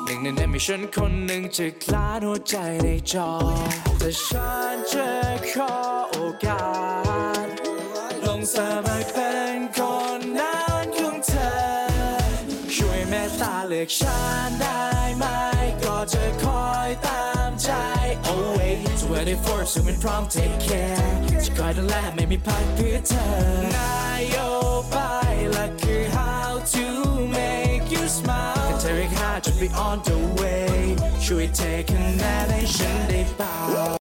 นึ่งในนั้นมีฉันคนหนึ่งจะคลาดหัวใจในจอแต่ฉันจะขอโอกาสลงสมัครเป็นคนนั้นของเธอช่วยเมตตาเลือกฉันได้ไหมก็จะคอยตามใจ Always 24 ซึ่งเป็นพร้อม take care จะคอยดูแลไม่มีพักเพื่อเธอนโยบายหลักคือ how to make you smile กันเธอเรียกหาจน be on the way ช่วยเทคะแนนให้ฉันได้เปล่า